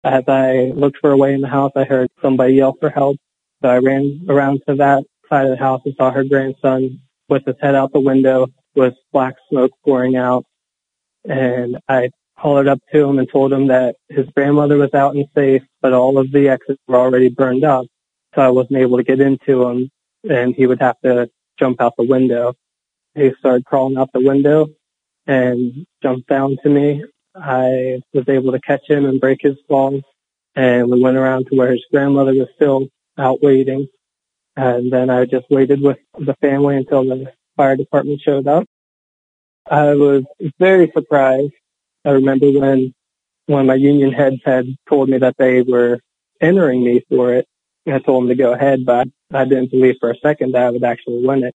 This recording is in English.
As I looked for a way in the house, I heard somebody yell for help. So I ran around to that side of the house and saw her grandson with his head out the window with black smoke pouring out. And I hollered up to him and told him that his grandmother was out and safe, but all of the exits were already burned up. So I wasn't able to get into him, and he would have to jump out the window. He started crawling out the window and jumped down to me. I was able to catch him and break his fall, and we went around to where his grandmother was still out waiting. And then I just waited with the family until the fire department showed up. I was very surprised. I remember when one of my union heads had told me that they were entering me for it. I told them to go ahead, but I didn't believe for a second that I would actually win it.